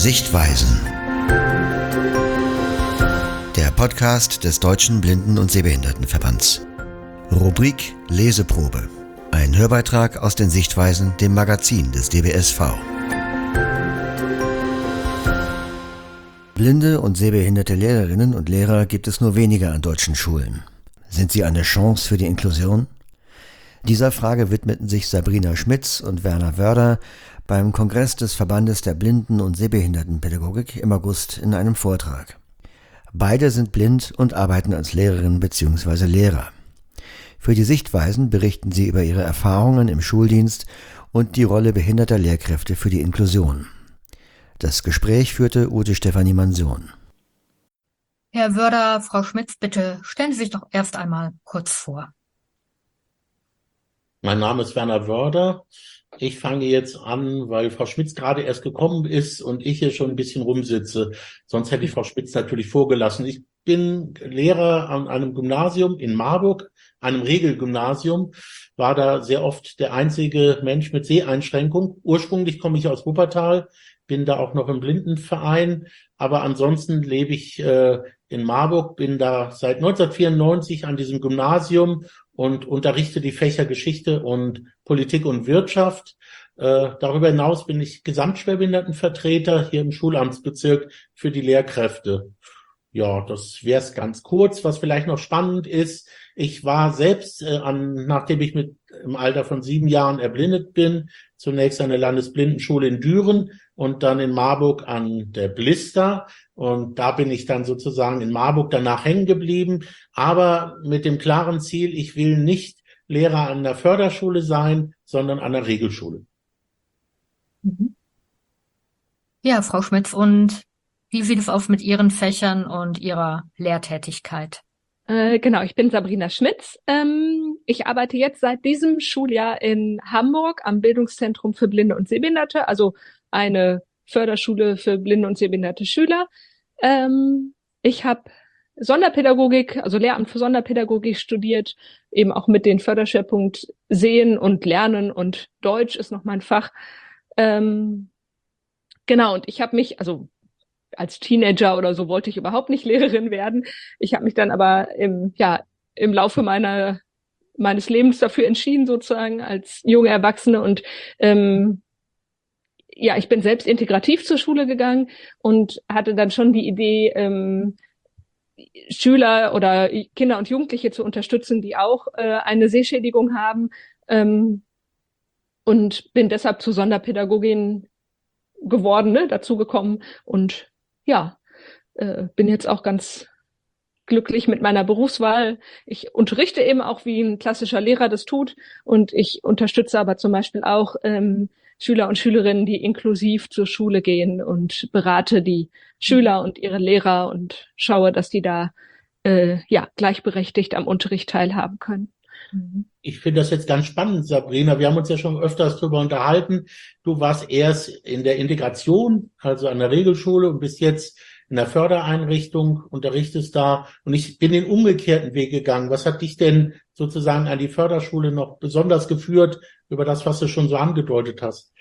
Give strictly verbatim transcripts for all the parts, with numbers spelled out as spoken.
Sichtweisen. Der Podcast des Deutschen Blinden- und Sehbehindertenverbands. Rubrik Leseprobe. Ein Hörbeitrag aus den Sichtweisen, dem Magazin des D B S V. Blinde und sehbehinderte Lehrerinnen und Lehrer gibt es nur wenige an deutschen Schulen. Sind sie eine Chance für die Inklusion? Dieser Frage widmeten sich Sabrina Schmitz und Werner Wörder beim Kongress des Verbandes der Blinden- und Sehbehindertenpädagogik im August in einem Vortrag. Beide sind blind und arbeiten als Lehrerin bzw. Lehrer. Für die Sichtweisen berichten sie über ihre Erfahrungen im Schuldienst und die Rolle behinderter Lehrkräfte für die Inklusion. Das Gespräch führte Ute Stefanie Mansion. Herr Wörder, Frau Schmitz, bitte stellen Sie sich doch erst einmal kurz vor. Mein Name ist Werner Wörder. Ich fange jetzt an, weil Frau Schmitz gerade erst gekommen ist und ich hier schon ein bisschen rumsitze. Sonst hätte ich Frau Schmitz natürlich vorgelassen. Ich bin Lehrer an einem Gymnasium in Marburg, einem Regelgymnasium, war da sehr oft der einzige Mensch mit Seheinschränkung. Ursprünglich komme ich aus Wuppertal, bin da auch noch im Blindenverein, aber ansonsten lebe ich äh, in Marburg, bin da seit neunzehnhundertvierundneunzig an diesem Gymnasium und unterrichte die Fächer Geschichte und Politik und Wirtschaft. Äh, darüber hinaus bin ich Gesamtschwerbehindertenvertreter hier im Schulamtsbezirk für die Lehrkräfte. Ja, das wäre es ganz kurz. Was vielleicht noch spannend ist, ich war selbst, äh, an, nachdem ich mit im Alter von sieben Jahren erblindet bin, zunächst an der Landesblindenschule in Düren und dann in Marburg an der Blista. Und da bin ich dann sozusagen in Marburg danach hängen geblieben, aber mit dem klaren Ziel, ich will nicht Lehrer an der Förderschule sein, sondern an der Regelschule. Mhm. Ja, Frau Schmitz, und wie sieht es aus mit Ihren Fächern und Ihrer Lehrtätigkeit? Äh, genau, ich bin Sabrina Schmitz. Ähm, ich arbeite jetzt seit diesem Schuljahr in Hamburg am Bildungszentrum für Blinde und Sehbehinderte, also eine Förderschule für blinde und sehbehinderte Schüler. Ähm, ich habe Sonderpädagogik, also Lehramt für Sonderpädagogik studiert, eben auch mit den Förderschwerpunkt Sehen und Lernen, und Deutsch ist noch mein Fach. Ähm, genau, und ich habe mich, also als Teenager oder so wollte ich überhaupt nicht Lehrerin werden. Ich habe mich dann aber im, ja, im Laufe meiner meines Lebens dafür entschieden, sozusagen als junge Erwachsene, und ähm, ja, ich bin selbst integrativ zur Schule gegangen und hatte dann schon die Idee, ähm, Schüler oder Kinder und Jugendliche zu unterstützen, die auch äh, eine Sehschädigung haben, ähm, und bin deshalb zur Sonderpädagogin geworden, ne, dazu gekommen, und ja, äh, bin jetzt auch ganz glücklich mit meiner Berufswahl. Ich unterrichte eben auch, wie ein klassischer Lehrer das tut, und ich unterstütze aber zum Beispiel auch ähm, Schüler und Schülerinnen, die inklusiv zur Schule gehen, und berate die Schüler und ihre Lehrer und schaue, dass die da äh, ja gleichberechtigt am Unterricht teilhaben können. Ich finde das jetzt ganz spannend, Sabrina. Wir haben uns ja schon öfters darüber unterhalten. Du warst erst in der Integration, also an der Regelschule, und bist jetzt in der Fördereinrichtung, unterrichtest da. Und ich bin den umgekehrten Weg gegangen. Was hat dich denn sozusagen an die Förderschule noch besonders geführt, über das, was du schon so angedeutet hast?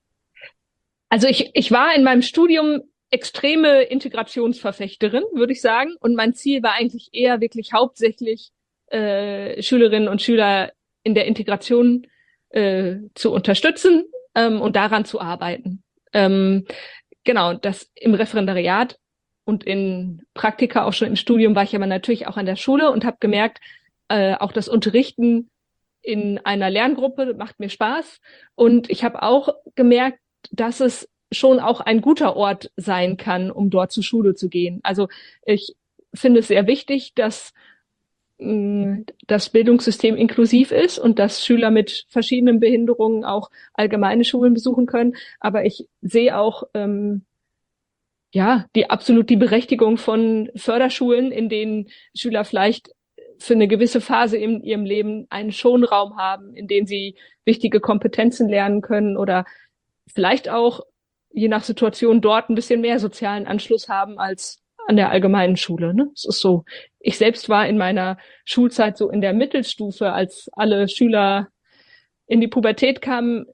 Also ich, ich war in meinem Studium extreme Integrationsverfechterin, würde ich sagen. Und mein Ziel war eigentlich eher wirklich hauptsächlich, äh, Schülerinnen und Schüler in der Integration äh, zu unterstützen ähm, und daran zu arbeiten. Ähm, genau, das im Referendariat und in Praktika, auch schon im Studium, war ich aber natürlich auch an der Schule und habe gemerkt, äh, auch das Unterrichten in einer Lerngruppe macht mir Spaß. Und ich habe auch gemerkt, dass es schon auch ein guter Ort sein kann, um dort zur Schule zu gehen. Also ich finde es sehr wichtig, dass mh, das Bildungssystem inklusiv ist und dass Schüler mit verschiedenen Behinderungen auch allgemeine Schulen besuchen können. Aber ich sehe auch ähm, ja die absolut die Berechtigung von Förderschulen, in denen Schüler vielleicht für eine gewisse Phase in ihrem Leben einen Schonraum haben, in dem sie wichtige Kompetenzen lernen können oder vielleicht auch, je nach Situation, dort ein bisschen mehr sozialen Anschluss haben als an der allgemeinen Schule. Ne? Es ist so. Ich selbst war in meiner Schulzeit so in der Mittelstufe, als alle Schüler in die Pubertät kamen,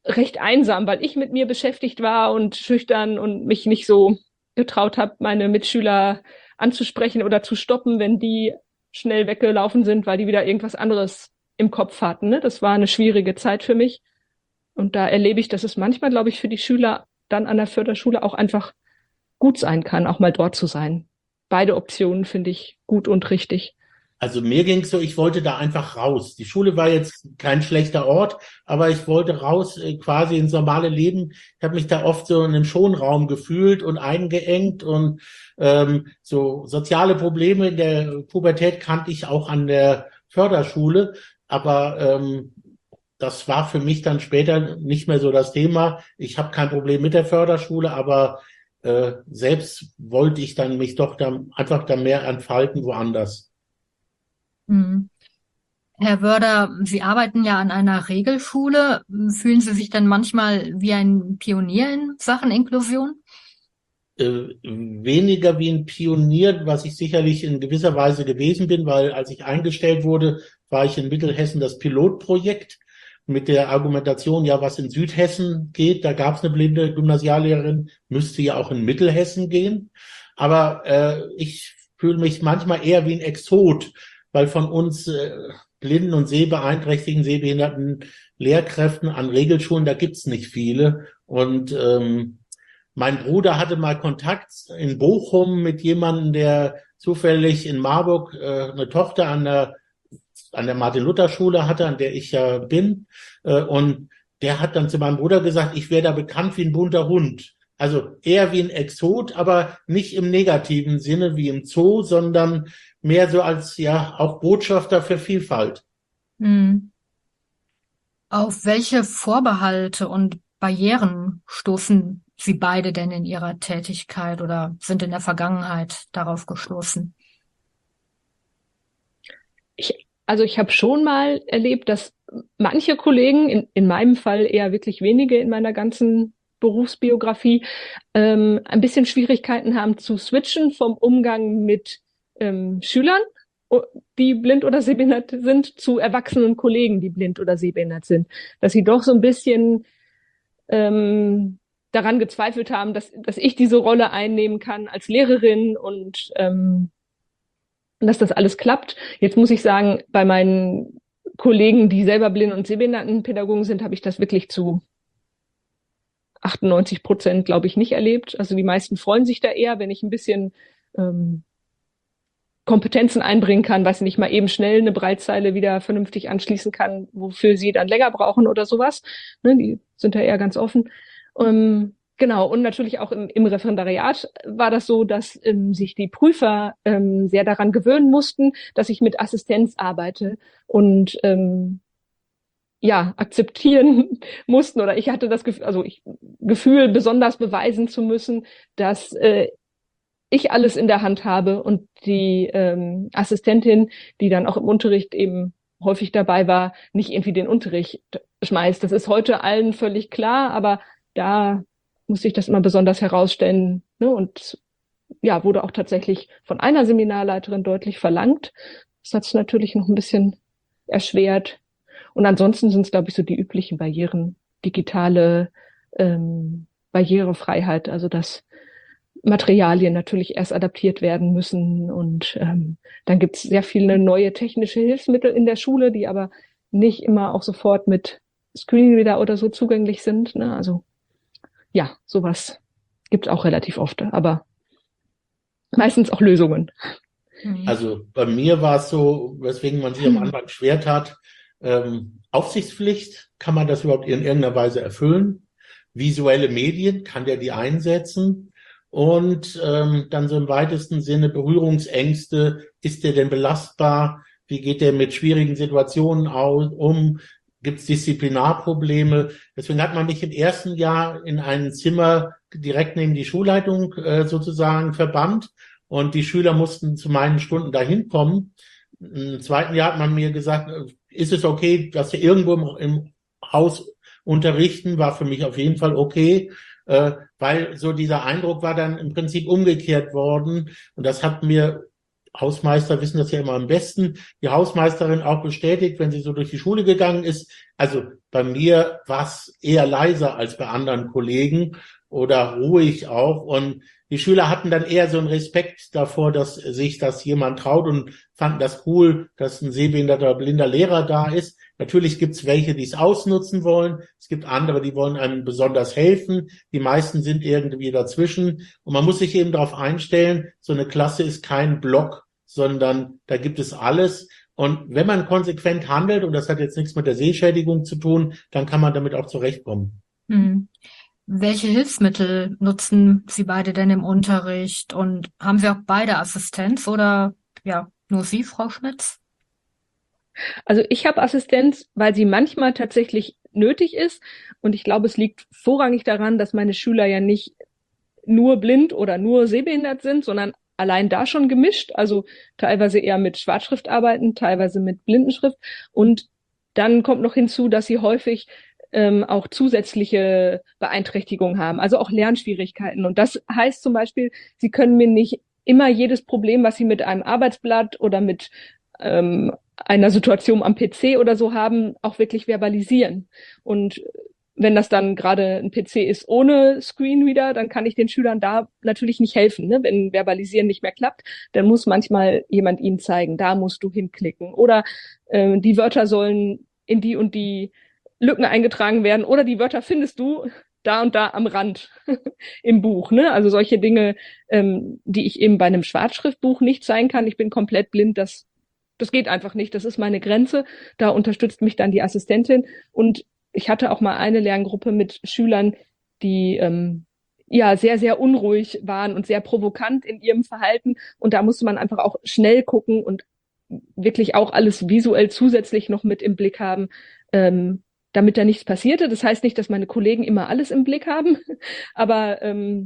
recht einsam, weil ich mit mir beschäftigt war und schüchtern und mich nicht so getraut habe, meine Mitschüler anzusprechen oder zu stoppen, wenn die schnell weggelaufen sind, weil die wieder irgendwas anderes im Kopf hatten. Ne? Das war eine schwierige Zeit für mich. Und da erlebe ich, dass es manchmal, glaube ich, für die Schüler dann an der Förderschule auch einfach gut sein kann, auch mal dort zu sein. Beide Optionen finde ich gut und richtig. Also mir ging's so, ich wollte da einfach raus. Die Schule war jetzt kein schlechter Ort, aber ich wollte raus äh, quasi ins normale Leben. Ich habe mich da oft so in einem Schonraum gefühlt und eingeengt und ähm, so soziale Probleme in der Pubertät kannte ich auch an der Förderschule, aber ähm, das war für mich dann später nicht mehr so das Thema. Ich habe kein Problem mit der Förderschule, aber äh, selbst wollte ich dann mich doch dann einfach da mehr entfalten woanders. Mhm. Herr Wörder, Sie arbeiten ja an einer Regelschule. Fühlen Sie sich dann manchmal wie ein Pionier in Sachen Inklusion? Äh, weniger wie ein Pionier, was ich sicherlich in gewisser Weise gewesen bin, weil als ich eingestellt wurde, war ich in Mittelhessen das Pilotprojekt mit der Argumentation, ja, was in Südhessen geht, da gab es eine blinde Gymnasiallehrerin, müsste ja auch in Mittelhessen gehen. Aber äh, ich fühle mich manchmal eher wie ein Exot, weil von uns äh, blinden und sehbeeinträchtigten, sehbehinderten Lehrkräften an Regelschulen, da gibt's nicht viele. Und ähm, mein Bruder hatte mal Kontakt in Bochum mit jemandem, der zufällig in Marburg äh, eine Tochter an der an der Martin-Luther-Schule hatte, an der ich ja bin. Äh, und der hat dann zu meinem Bruder gesagt, ich wäre da bekannt wie ein bunter Hund. Also eher wie ein Exot, aber nicht im negativen Sinne wie im Zoo, sondern mehr so als ja auch Botschafter für Vielfalt. Mhm. Auf welche Vorbehalte und Barrieren stoßen Sie beide denn in Ihrer Tätigkeit oder sind in der Vergangenheit darauf gestoßen? Ich, also ich habe schon mal erlebt, dass manche Kollegen, in, in meinem Fall eher wirklich wenige in meiner ganzen Berufsbiografie, ähm, ein bisschen Schwierigkeiten haben zu switchen vom Umgang mit ähm, Schülern, die blind oder sehbehindert sind, zu erwachsenen Kollegen, die blind oder sehbehindert sind. Dass sie doch so ein bisschen ähm, daran gezweifelt haben, dass, dass ich diese Rolle einnehmen kann als Lehrerin und ähm, dass das alles klappt. Jetzt muss ich sagen, bei meinen Kollegen, die selber blind und sehbehindertenpädagogen sind, habe ich das wirklich zu achtundneunzig Prozent, glaube ich, nicht erlebt. Also die meisten freuen sich da eher, wenn ich ein bisschen ähm, Kompetenzen einbringen kann, weiß nicht, mal eben schnell eine Breitzeile wieder vernünftig anschließen kann, wofür sie dann länger brauchen oder sowas. Ne, die sind da eher ganz offen. Ähm, genau, und natürlich auch im, im Referendariat war das so, dass ähm, sich die Prüfer ähm, sehr daran gewöhnen mussten, dass ich mit Assistenz arbeite und ähm, ja, akzeptieren mussten, oder ich hatte das Gefühl, also ich Gefühl, besonders beweisen zu müssen, dass äh, ich alles in der Hand habe und die ähm, Assistentin, die dann auch im Unterricht eben häufig dabei war, nicht irgendwie den Unterricht schmeißt. Das ist heute allen völlig klar, aber da musste ich das immer besonders herausstellen, ne? Und ja, wurde auch tatsächlich von einer Seminarleiterin deutlich verlangt. Das hat es natürlich noch ein bisschen erschwert. Und ansonsten sind es, glaube ich, so die üblichen Barrieren, digitale ähm, Barrierefreiheit, also dass Materialien natürlich erst adaptiert werden müssen. Und ähm, dann gibt es sehr viele neue technische Hilfsmittel in der Schule, die aber nicht immer auch sofort mit Screenreader oder so zugänglich sind. Ne? Also ja, sowas gibt es auch relativ oft, aber meistens auch Lösungen. Also bei mir war es so, weswegen man sich am Anfang schwer tat, ähm, Aufsichtspflicht, kann man das überhaupt in irgendeiner Weise erfüllen? Visuelle Medien, kann der die einsetzen? Und ähm, dann so im weitesten Sinne Berührungsängste, ist der denn belastbar? Wie geht der mit schwierigen Situationen aus, um? Gibt es Disziplinarprobleme? Deswegen hat man mich im ersten Jahr in ein Zimmer direkt neben die Schulleitung äh, sozusagen verbannt und die Schüler mussten zu meinen Stunden dahin kommen. Im zweiten Jahr hat man mir gesagt, ist es okay, dass wir irgendwo im, im Haus unterrichten, war für mich auf jeden Fall okay, äh, weil so dieser Eindruck war dann im Prinzip umgekehrt worden und das hat mir Hausmeister wissen das ja immer am besten, die Hausmeisterin auch bestätigt, wenn sie so durch die Schule gegangen ist. Also bei mir war es eher leiser als bei anderen Kollegen oder ruhig auch. Und die Schüler hatten dann eher so einen Respekt davor, dass sich das jemand traut und fanden das cool, dass ein sehbehinderter, blinder Lehrer da ist. Natürlich gibt es welche, die es ausnutzen wollen. Es gibt andere, die wollen einem besonders helfen. Die meisten sind irgendwie dazwischen. Und man muss sich eben darauf einstellen, so eine Klasse ist kein Block, sondern da gibt es alles. Und wenn man konsequent handelt, und das hat jetzt nichts mit der Sehschädigung zu tun, dann kann man damit auch zurechtkommen. Hm. Welche Hilfsmittel nutzen Sie beide denn im Unterricht? Und haben Sie auch beide Assistenz oder ja, nur Sie, Frau Schmitz? Also ich habe Assistenz, weil sie manchmal tatsächlich nötig ist. Und ich glaube, es liegt vorrangig daran, dass meine Schüler ja nicht nur blind oder nur sehbehindert sind, sondern allein da schon gemischt. Also teilweise eher mit Schwarzschrift arbeiten, teilweise mit Blindenschrift. Und dann kommt noch hinzu, dass sie häufig ähm, auch zusätzliche Beeinträchtigungen haben, also auch Lernschwierigkeiten. Und das heißt zum Beispiel, sie können mir nicht immer jedes Problem, was sie mit einem Arbeitsblatt oder mit ähm, einer Situation am P C oder so haben, auch wirklich verbalisieren. Und wenn das dann gerade ein P C ist ohne Screenreader, dann kann ich den Schülern da natürlich nicht helfen. Ne? Wenn Verbalisieren nicht mehr klappt, dann muss manchmal jemand ihnen zeigen, da musst du hinklicken. Oder äh, die Wörter sollen in die und die Lücken eingetragen werden. Oder die Wörter findest du da und da am Rand im Buch. Ne? Also solche Dinge, ähm, die ich eben bei einem Schwarzschriftbuch nicht zeigen kann. Ich bin komplett blind, das Das geht einfach nicht. Das ist meine Grenze. Da unterstützt mich dann die Assistentin. Und ich hatte auch mal eine Lerngruppe mit Schülern, die ähm, ja sehr, sehr unruhig waren und sehr provokant in ihrem Verhalten. Und da musste man einfach auch schnell gucken und wirklich auch alles visuell zusätzlich noch mit im Blick haben, ähm, damit da nichts passierte. Das heißt nicht, dass meine Kollegen immer alles im Blick haben, aber ähm,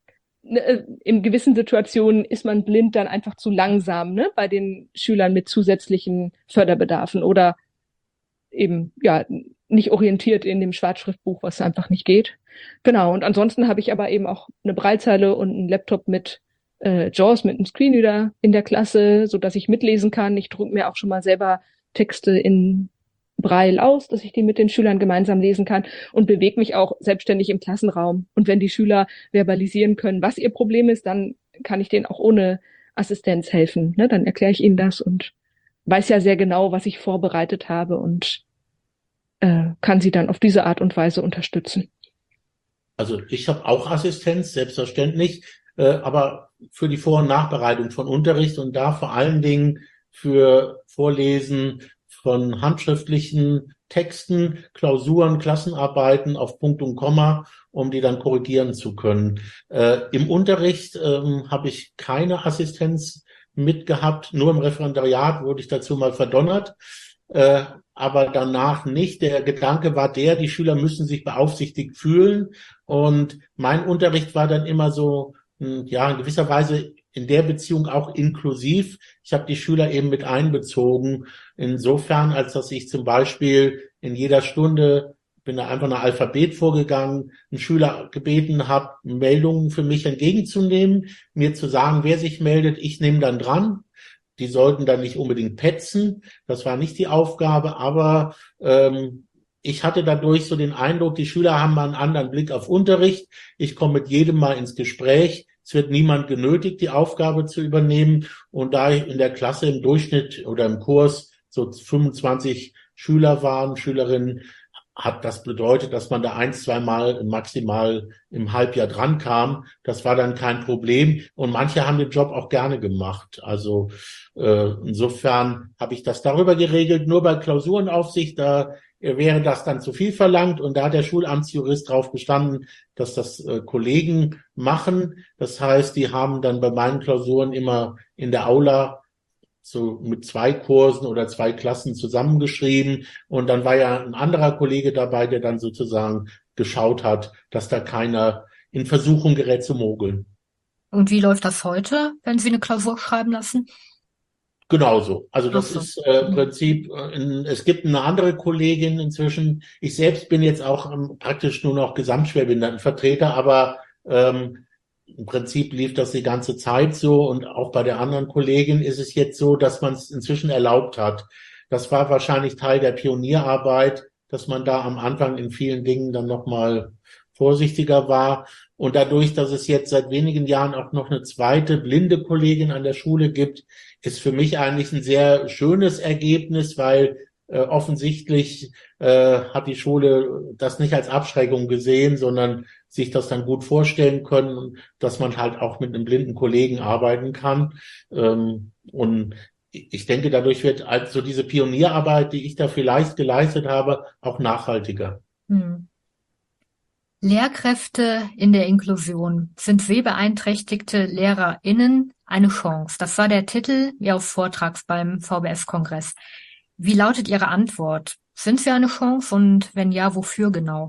in gewissen Situationen ist man blind dann einfach zu langsam, ne, bei den Schülern mit zusätzlichen Förderbedarfen oder eben, ja, nicht orientiert in dem Schwarzschriftbuch, was einfach nicht geht. Genau. Und ansonsten habe ich aber eben auch eine Braillezeile und einen Laptop mit äh, JAWS, mit einem Screenreader in der Klasse, so dass ich mitlesen kann. Ich drucke mir auch schon mal selber Texte in Braille aus, dass ich die mit den Schülern gemeinsam lesen kann und bewege mich auch selbstständig im Klassenraum. Und wenn die Schüler verbalisieren können, was ihr Problem ist, dann kann ich denen auch ohne Assistenz helfen. Ne? Dann erkläre ich ihnen das und weiß ja sehr genau, was ich vorbereitet habe und äh, kann sie dann auf diese Art und Weise unterstützen. Also ich habe auch Assistenz, selbstverständlich, äh, aber für die Vor- und Nachbereitung von Unterricht und da vor allen Dingen für Vorlesen von handschriftlichen Texten, Klausuren, Klassenarbeiten auf Punkt und Komma, um die dann korrigieren zu können. Äh, im Unterricht ähm, habe ich keine Assistenz mitgehabt, nur im Referendariat wurde ich dazu mal verdonnert, äh, aber danach nicht. Der Gedanke war der, die Schüler müssen sich beaufsichtigt fühlen und mein Unterricht war dann immer so, ja, in gewisser Weise in der Beziehung auch inklusiv. Ich habe die Schüler eben mit einbezogen, insofern, als dass ich zum Beispiel in jeder Stunde, bin da einfach nach Alphabet vorgegangen, einen Schüler gebeten habe, Meldungen für mich entgegenzunehmen, mir zu sagen, wer sich meldet, ich nehme dann dran. Die sollten dann nicht unbedingt petzen, das war nicht die Aufgabe, aber ähm, ich hatte dadurch so den Eindruck, die Schüler haben mal einen anderen Blick auf Unterricht. Ich komme mit jedem mal ins Gespräch. Es wird niemand genötigt, die Aufgabe zu übernehmen. Und da ich in der Klasse im Durchschnitt oder im Kurs so fünfundzwanzig Schüler waren, Schülerinnen, hat das bedeutet, dass man da ein, zwei Mal maximal im Halbjahr dran kam. Das war dann kein Problem. Und manche haben den Job auch gerne gemacht. Also äh, insofern habe ich das darüber geregelt. Nur bei Klausurenaufsicht, da wäre das dann zu viel verlangt. Und da hat der Schulamtsjurist drauf bestanden, dass das äh, Kollegen machen. Das heißt, die haben dann bei meinen Klausuren immer in der Aula so mit zwei Kursen oder zwei Klassen zusammengeschrieben. Und dann war ja ein anderer Kollege dabei, der dann sozusagen geschaut hat, dass da keiner in Versuchung gerät zu mogeln. Und wie läuft das heute, wenn Sie eine Klausur schreiben lassen? Genauso. Also das so. ist äh, im Prinzip, äh, es gibt eine andere Kollegin inzwischen. Ich selbst bin jetzt auch ähm, praktisch nur noch Gesamtschwerbehindertenvertreter, aber ähm, im Prinzip lief das die ganze Zeit so und auch bei der anderen Kollegin ist es jetzt so, dass man es inzwischen erlaubt hat. Das war wahrscheinlich Teil der Pionierarbeit, dass man da am Anfang in vielen Dingen dann nochmal vorsichtiger war. Und dadurch, dass es jetzt seit wenigen Jahren auch noch eine zweite blinde Kollegin an der Schule gibt, ist für mich eigentlich ein sehr schönes Ergebnis, weil äh, offensichtlich äh, hat die Schule das nicht als Abschreckung gesehen, sondern sich das dann gut vorstellen können, dass man halt auch mit einem blinden Kollegen arbeiten kann. Ähm, und ich denke, dadurch wird also diese Pionierarbeit, die ich da vielleicht geleistet habe, auch nachhaltiger. Hm. Lehrkräfte in der Inklusion. Sind sehbeeinträchtigte LehrerInnen eine Chance? Das war der Titel Ihres Vortrags beim V B S-Kongress. Wie lautet Ihre Antwort? Sind sie eine Chance und wenn ja, wofür genau?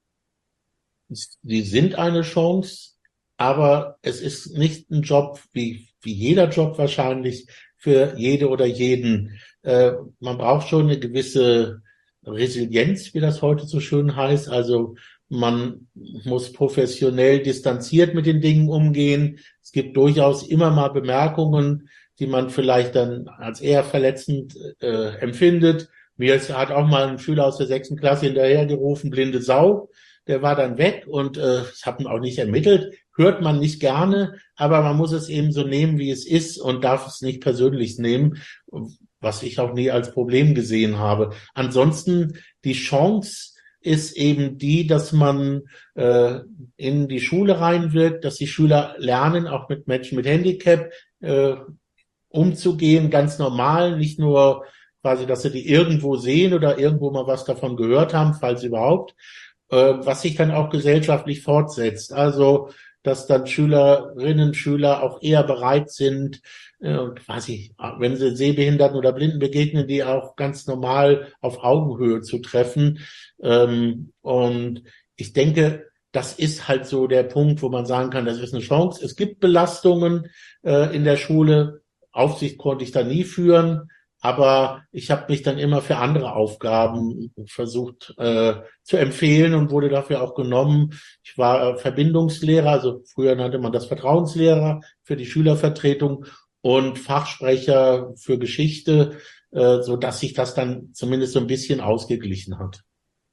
Sie sind eine Chance, aber es ist nicht ein Job wie, wie jeder Job wahrscheinlich für jede oder jeden. Äh, man braucht schon eine gewisse Resilienz, wie das heute so schön heißt. Also man muss professionell distanziert mit den Dingen umgehen. Es gibt durchaus immer mal Bemerkungen, die man vielleicht dann als eher verletzend äh, empfindet. Mir hat auch mal ein Schüler aus der sechsten Klasse hinterhergerufen, blinde Sau. Der war dann weg und äh, ich habe ihn auch nicht ermittelt. Hört man nicht gerne, aber man muss es eben so nehmen, wie es ist und darf es nicht persönlich nehmen, was ich auch nie als Problem gesehen habe. Ansonsten die Chance ist eben die, dass man äh, in die Schule reinwirkt, dass die Schüler lernen, auch mit Menschen mit Handicap äh, umzugehen, ganz normal, nicht nur quasi, dass sie die irgendwo sehen oder irgendwo mal was davon gehört haben, falls überhaupt, äh, was sich dann auch gesellschaftlich fortsetzt. Also, dass dann Schülerinnen, Schüler auch eher bereit sind, äh, weiß ich, wenn sie Sehbehinderten oder Blinden begegnen, die auch ganz normal auf Augenhöhe zu treffen. Ähm, und ich denke, das ist halt so der Punkt, wo man sagen kann, das ist eine Chance. Es gibt Belastungen äh, in der Schule. Aufsicht konnte ich da nie führen, aber ich habe mich dann immer für andere Aufgaben versucht äh, zu empfehlen und wurde dafür auch genommen. Ich war äh, Verbindungslehrer, also früher nannte man das Vertrauenslehrer für die Schülervertretung und Fachsprecher für Geschichte, äh, so dass sich das dann zumindest so ein bisschen ausgeglichen hat.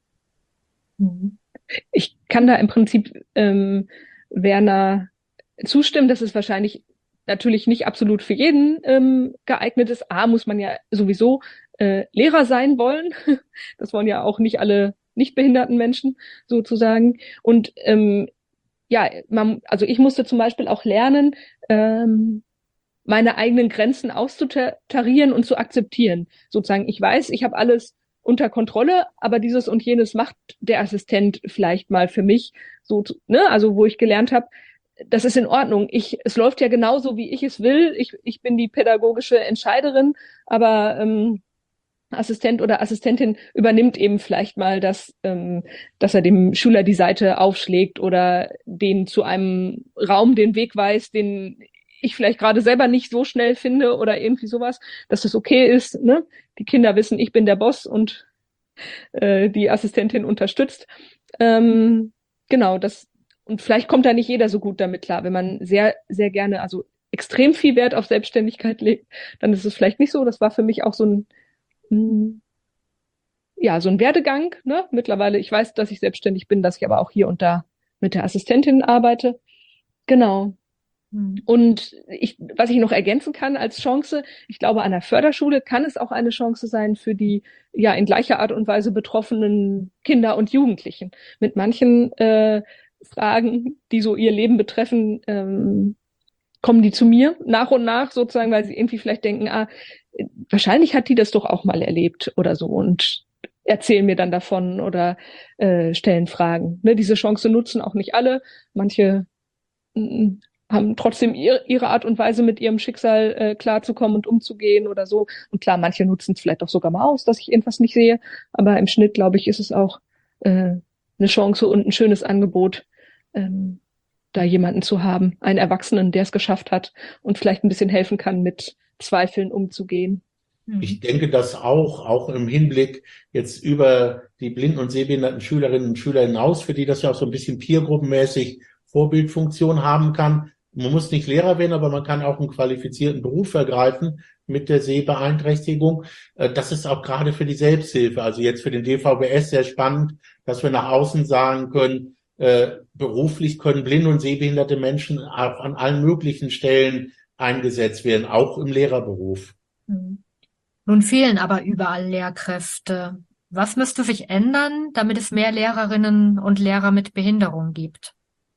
Ich kann da im Prinzip ähm, Werner zustimmen, dass es wahrscheinlich natürlich nicht absolut für jeden ähm, geeignet ist. A, muss man ja sowieso äh, Lehrer sein wollen. Das wollen ja auch nicht alle nicht behinderten Menschen sozusagen. Und ähm, ja, man, also ich musste zum Beispiel auch lernen, ähm, meine eigenen Grenzen auszutarieren und zu akzeptieren. Sozusagen, ich weiß, ich habe alles unter Kontrolle, aber dieses und jenes macht der Assistent vielleicht mal für mich. So, ne, also wo ich gelernt habe, das ist in Ordnung. Ich, es läuft ja genauso, wie ich es will. Ich, ich bin die pädagogische Entscheiderin, aber ähm, Assistent oder Assistentin übernimmt eben vielleicht mal das, ähm, dass er dem Schüler die Seite aufschlägt oder den zu einem Raum den Weg weist, den ich vielleicht gerade selber nicht so schnell finde oder irgendwie sowas, dass das okay ist. Ne? Die Kinder wissen, ich bin der Boss und äh, die Assistentin unterstützt. Ähm, genau, das. Und vielleicht kommt da nicht jeder so gut damit klar. Wenn man sehr, sehr gerne, also extrem viel Wert auf Selbstständigkeit legt, dann ist es vielleicht nicht so. Das war für mich auch so ein, mh, ja, so ein Werdegang. Ne? Mittlerweile, ich weiß, dass ich selbstständig bin, dass ich aber auch hier und da mit der Assistentin arbeite. Genau. Mhm. Und ich, was ich noch ergänzen kann als Chance, ich glaube, an der Förderschule kann es auch eine Chance sein für die ja in gleicher Art und Weise betroffenen Kinder und Jugendlichen. Mit manchen äh, Fragen, die so ihr Leben betreffen, ähm, kommen die zu mir nach und nach sozusagen, weil sie irgendwie vielleicht denken, ah, wahrscheinlich hat die das doch auch mal erlebt oder so und erzählen mir dann davon oder äh, stellen Fragen. Ne, diese Chance nutzen auch nicht alle. Manche mh, haben trotzdem ihr, ihre Art und Weise, mit ihrem Schicksal äh, klarzukommen und umzugehen oder so. Und klar, manche nutzen es vielleicht auch sogar mal aus, dass ich irgendwas nicht sehe. Aber im Schnitt, glaube ich, ist es auch äh, eine Chance und ein schönes Angebot, ähm, da jemanden zu haben, einen Erwachsenen, der es geschafft hat und vielleicht ein bisschen helfen kann, mit Zweifeln umzugehen. Ich denke, dass auch, auch im Hinblick jetzt über die blinden und sehbehinderten Schülerinnen und Schüler hinaus, für die das ja auch so ein bisschen peergruppenmäßig Vorbildfunktion haben kann. Man muss nicht Lehrer werden, aber man kann auch einen qualifizierten Beruf ergreifen mit der Sehbeeinträchtigung. Das ist auch gerade für die Selbsthilfe, also jetzt für den D V B S sehr spannend, dass wir nach außen sagen können, äh, beruflich können blinde und sehbehinderte Menschen auch an allen möglichen Stellen eingesetzt werden, auch im Lehrerberuf. Nun fehlen aber überall Lehrkräfte. Was müsste sich ändern, damit es mehr Lehrerinnen und Lehrer mit Behinderung gibt?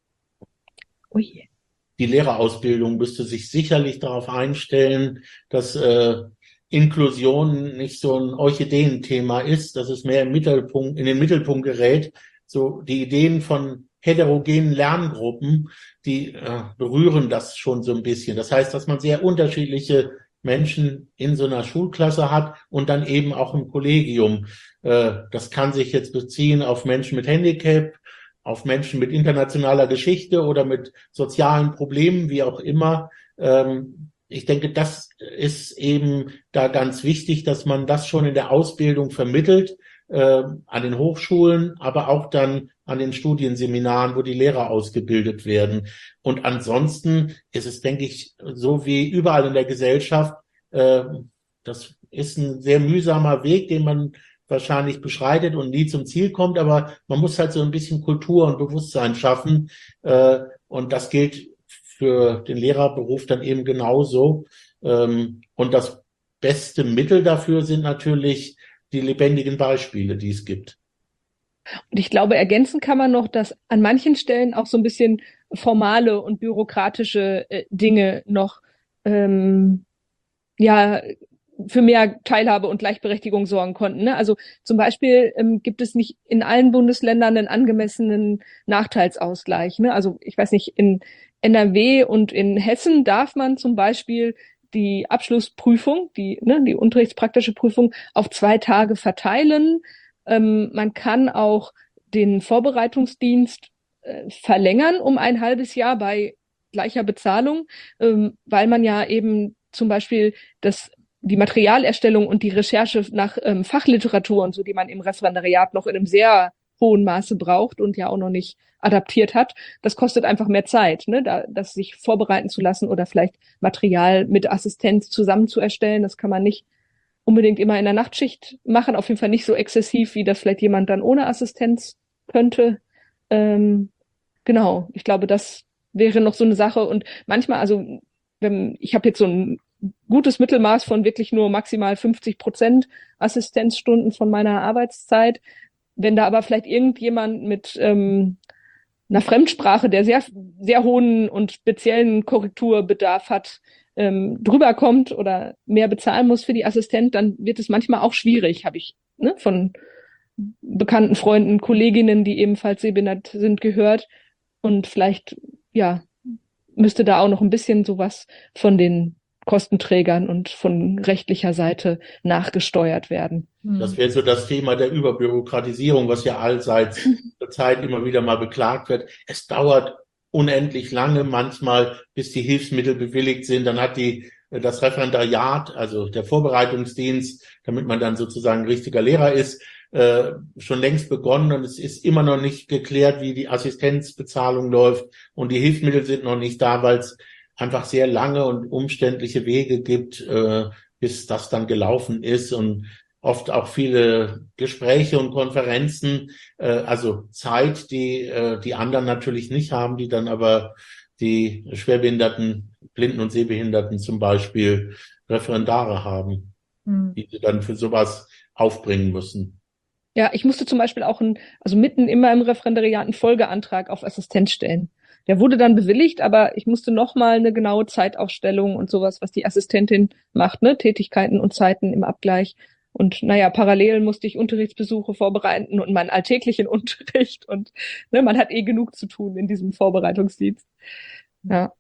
Ui. Die Lehrerausbildung müsste sich sicherlich darauf einstellen, dass äh, Inklusion nicht so ein Orchideenthema ist, dass es mehr im Mittelpunkt, in den Mittelpunkt gerät. So die Ideen von heterogenen Lerngruppen, die äh, berühren das schon so ein bisschen. Das heißt, dass man sehr unterschiedliche Menschen in so einer Schulklasse hat und dann eben auch im Kollegium. Äh, das kann sich jetzt beziehen auf Menschen mit Handicap, auf Menschen mit internationaler Geschichte oder mit sozialen Problemen, wie auch immer. Ähm, ich denke, das ist eben da ganz wichtig, dass man das schon in der Ausbildung vermittelt, äh, an den Hochschulen, aber auch dann an den Studienseminaren, wo die Lehrer ausgebildet werden. Und ansonsten ist es, denke ich, so wie überall in der Gesellschaft, äh, das ist ein sehr mühsamer Weg, den man wahrscheinlich beschreitet und nie zum Ziel kommt, aber man muss halt so ein bisschen Kultur und Bewusstsein schaffen, äh, und das gilt für den Lehrerberuf dann eben genauso. Ähm, und das beste Mittel dafür sind natürlich die lebendigen Beispiele, die es gibt. Und ich glaube, ergänzen kann man noch, dass an manchen Stellen auch so ein bisschen formale und bürokratische äh, Dinge noch ähm, ja für mehr Teilhabe und Gleichberechtigung sorgen konnten. Ne? Also zum Beispiel ähm, gibt es nicht in allen Bundesländern einen angemessenen Nachteilsausgleich. Ne? Also ich weiß nicht, in N R W und in Hessen darf man zum Beispiel die Abschlussprüfung, die, ne, die unterrichtspraktische Prüfung auf zwei Tage verteilen. Ähm, man kann auch den Vorbereitungsdienst äh, verlängern um ein halbes Jahr bei gleicher Bezahlung, ähm, weil man ja eben zum Beispiel das die Materialerstellung und die Recherche nach ähm, Fachliteratur und so, die man im Referendariat noch in einem sehr hohen Maße braucht und ja auch noch nicht adaptiert hat, das kostet einfach mehr Zeit, ne, da, das sich vorbereiten zu lassen oder vielleicht Material mit Assistenz zusammen zu erstellen. Das kann man nicht unbedingt immer in der Nachtschicht machen, auf jeden Fall nicht so exzessiv, wie das vielleicht jemand dann ohne Assistenz könnte. Ähm, genau, ich glaube, das wäre noch so eine Sache. Und manchmal, also wenn, ich habe jetzt so ein gutes Mittelmaß von wirklich nur maximal fünfzig Prozent Assistenzstunden von meiner Arbeitszeit. Wenn da aber vielleicht irgendjemand mit ähm, einer Fremdsprache, der sehr, sehr hohen und speziellen Korrekturbedarf hat, ähm, drüber kommt oder mehr bezahlen muss für die Assistent, dann wird es manchmal auch schwierig, habe ich ne, von bekannten Freunden, Kolleginnen, die ebenfalls sehbehindert sind, gehört. Und vielleicht, ja, müsste da auch noch ein bisschen sowas von den Kostenträgern und von rechtlicher Seite nachgesteuert werden. Das wäre so das Thema der Überbürokratisierung, was ja allseits zur Zeit immer wieder mal beklagt wird. Es dauert unendlich lange manchmal, bis die Hilfsmittel bewilligt sind. Dann hat die das Referendariat, also der Vorbereitungsdienst, damit man dann sozusagen richtiger Lehrer ist, äh, schon längst begonnen und es ist immer noch nicht geklärt, wie die Assistenzbezahlung läuft und die Hilfsmittel sind noch nicht da, weil es einfach sehr lange und umständliche Wege gibt, äh, bis das dann gelaufen ist und oft auch viele Gespräche und Konferenzen, äh, also Zeit, die äh, die anderen natürlich nicht haben, die dann aber die Schwerbehinderten, Blinden und Sehbehinderten zum Beispiel Referendare haben, hm. die sie dann für sowas aufbringen müssen. Ja, ich musste zum Beispiel auch ein, also mitten immer im Referendariat einen Folgeantrag auf Assistenz stellen. Der wurde dann bewilligt, aber ich musste nochmal eine genaue Zeitaufstellung und sowas, was die Assistentin macht, ne, Tätigkeiten und Zeiten im Abgleich. Und naja, parallel musste ich Unterrichtsbesuche vorbereiten und meinen alltäglichen Unterricht und ne, man hat eh genug zu tun in diesem Vorbereitungsdienst. Ja.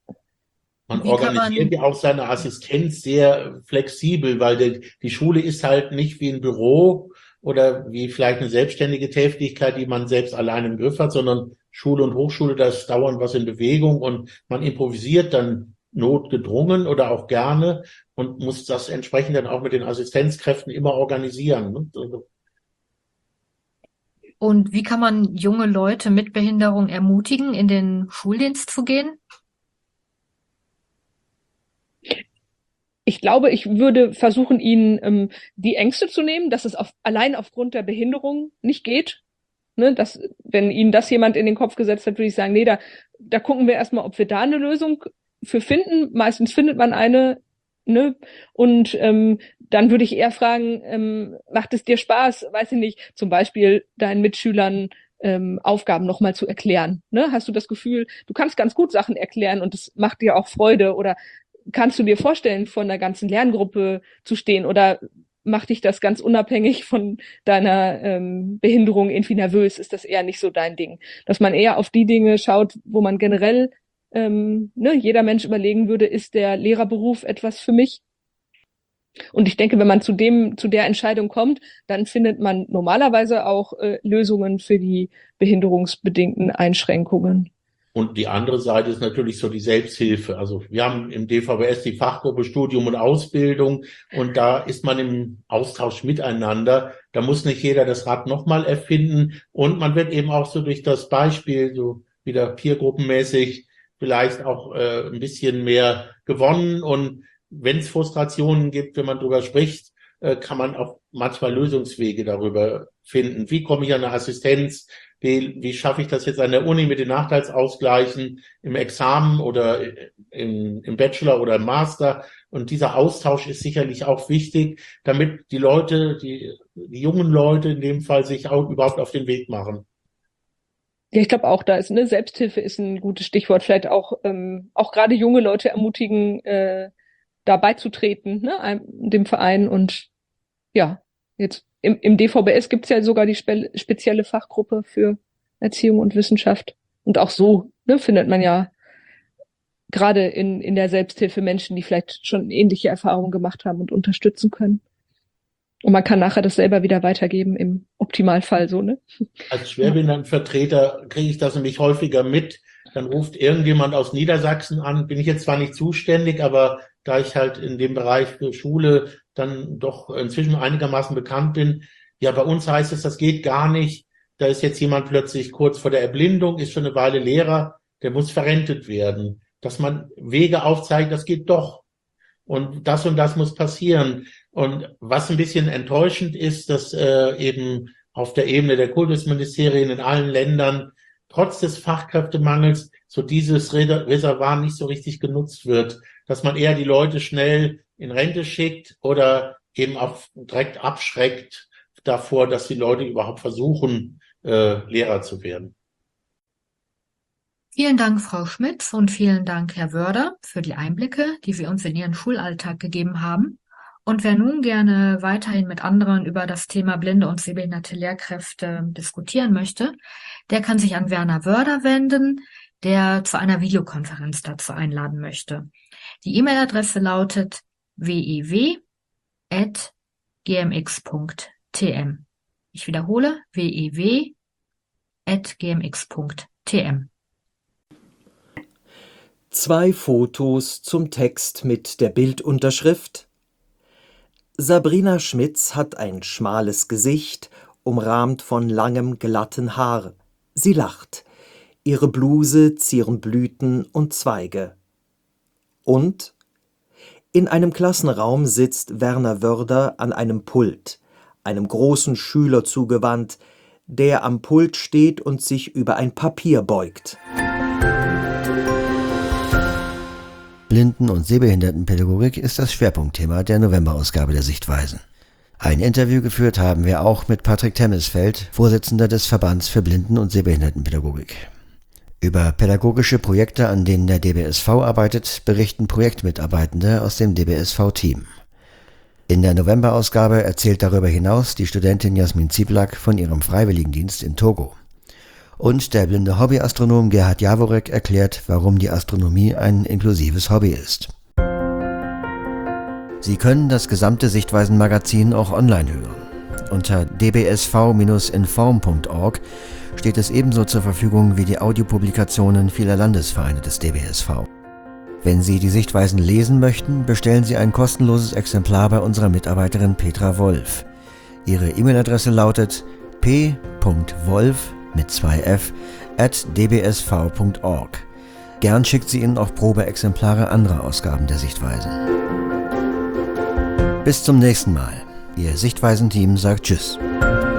Man organisiert ja auch seine Assistenz sehr flexibel, weil die, die Schule ist halt nicht wie ein Büro oder wie vielleicht eine selbstständige Tätigkeit, die man selbst allein im Griff hat, sondern Schule und Hochschule, da ist dauernd was in Bewegung und man improvisiert dann notgedrungen oder auch gerne und muss das entsprechend dann auch mit den Assistenzkräften immer organisieren. Ne? Und wie kann man junge Leute mit Behinderung ermutigen, in den Schuldienst zu gehen? Ich glaube, ich würde versuchen, ihnen ähm, die Ängste zu nehmen, dass es auf, allein aufgrund der Behinderung nicht geht. Ne, dass, wenn ihnen das jemand in den Kopf gesetzt hat, würde ich sagen, nee, da, da gucken wir erstmal, ob wir da eine Lösung für finden. Meistens findet man eine, ne? Und ähm, dann würde ich eher fragen, ähm, macht es dir Spaß, weiß ich nicht, zum Beispiel deinen Mitschülern ähm, Aufgaben nochmal zu erklären. Ne? Hast du das Gefühl, du kannst ganz gut Sachen erklären und es macht dir auch Freude, oder kannst du dir vorstellen, vor einer ganzen Lerngruppe zu stehen, oder macht dich das ganz unabhängig von deiner ähm, Behinderung irgendwie nervös? Ist das eher nicht so dein Ding? Dass man eher auf die Dinge schaut, wo man generell, ähm, ne, jeder Mensch überlegen würde, ist der Lehrerberuf etwas für mich? Und ich denke, wenn man zu dem, zu der Entscheidung kommt, dann findet man normalerweise auch äh, Lösungen für die behinderungsbedingten Einschränkungen. Und die andere Seite ist natürlich so die Selbsthilfe. Also wir haben im D V B S die Fachgruppe Studium und Ausbildung, und da ist man im Austausch miteinander. Da muss nicht jeder das Rad nochmal erfinden, und man wird eben auch so durch das Beispiel, so wieder peergruppenmäßig, vielleicht auch äh, ein bisschen mehr gewonnen. Und wenn es Frustrationen gibt, wenn man drüber spricht, äh, kann man auch manchmal Lösungswege darüber finden. Wie komme ich an eine Assistenz? Wie, wie schaffe ich das jetzt an der Uni mit den Nachteilsausgleichen im Examen oder im, im Bachelor oder im Master? Und dieser Austausch ist sicherlich auch wichtig, damit die Leute, die, die jungen Leute in dem Fall, sich auch überhaupt auf den Weg machen. Ja, ich glaube auch, da ist, ne, Selbsthilfe ist ein gutes Stichwort. Vielleicht auch, ähm, auch gerade junge Leute ermutigen, äh, da beizutreten, ne, dem Verein. Und ja, jetzt Im, im D V B S gibt's ja sogar die spe- spezielle Fachgruppe für Erziehung und Wissenschaft. Und auch so, ne, findet man ja gerade in, in der Selbsthilfe Menschen, die vielleicht schon ähnliche Erfahrungen gemacht haben und unterstützen können. Und man kann nachher das selber wieder weitergeben, im Optimalfall so, ne? Als Schwerbehindertenvertreter kriege ich das nämlich häufiger mit. Dann ruft irgendjemand aus Niedersachsen an, bin ich jetzt zwar nicht zuständig, aber da ich halt in dem Bereich für Schule dann doch inzwischen einigermaßen bekannt bin, ja, bei uns heißt es, das geht gar nicht. Da ist jetzt jemand plötzlich kurz vor der Erblindung, ist schon eine Weile Lehrer, der muss verrentet werden. Dass man Wege aufzeigt, das geht doch. Und das und das muss passieren. Und was ein bisschen enttäuschend ist, dass äh, eben auf der Ebene der Kultusministerien in allen Ländern trotz des Fachkräftemangels so dieses Reservoir nicht so richtig genutzt wird, dass man eher die Leute schnell in Rente schickt oder eben auch direkt abschreckt davor, dass die Leute überhaupt versuchen, äh, Lehrer zu werden. Vielen Dank, Frau Schmitz, und vielen Dank, Herr Wörder, für die Einblicke, die Sie uns in Ihren Schulalltag gegeben haben. Und wer nun gerne weiterhin mit anderen über das Thema blinde und sehbehinderte Lehrkräfte diskutieren möchte, der kann sich an Werner Wörder wenden, der zu einer Videokonferenz dazu einladen möchte. Die E-Mail-Adresse lautet w e w at g m x punkt t m. Ich wiederhole, w e w at g m x punkt t m. Zwei Fotos zum Text mit der Bildunterschrift: Sabrina Schmitz hat ein schmales Gesicht, umrahmt von langem, glatten Haar. Sie lacht. Ihre Bluse zieren Blüten und Zweige. Und in einem Klassenraum sitzt Werner Wörder an einem Pult, einem großen Schüler zugewandt, der am Pult steht und sich über ein Papier beugt. Blinden- und Sehbehindertenpädagogik ist das Schwerpunktthema der Novemberausgabe der Sichtweisen. Ein Interview geführt haben wir auch mit Patrick Temmisfeld, Vorsitzender des Verbands für Blinden- und Sehbehindertenpädagogik. Über pädagogische Projekte, an denen der D B S V arbeitet, berichten Projektmitarbeitende aus dem D B S V-Team. In der Novemberausgabe erzählt darüber hinaus die Studentin Jasmin Ziblak von ihrem Freiwilligendienst in Togo. Und der blinde Hobbyastronom Gerhard Jaworek erklärt, warum die Astronomie ein inklusives Hobby ist. Sie können das gesamte Sichtweisen-Magazin auch online hören. Unter d b s v Bindestrich inform Punkt org steht es ebenso zur Verfügung wie die Audiopublikationen vieler Landesvereine des D B S V. Wenn Sie die Sichtweisen lesen möchten, bestellen Sie ein kostenloses Exemplar bei unserer Mitarbeiterin Petra Wolf. Ihre E-Mail-Adresse lautet p punkt wolf mit zwei f at d b s v punkt org. Gern schickt sie Ihnen auch Probeexemplare anderer Ausgaben der Sichtweisen. Bis zum nächsten Mal. Ihr Sichtweisen-Team sagt Tschüss.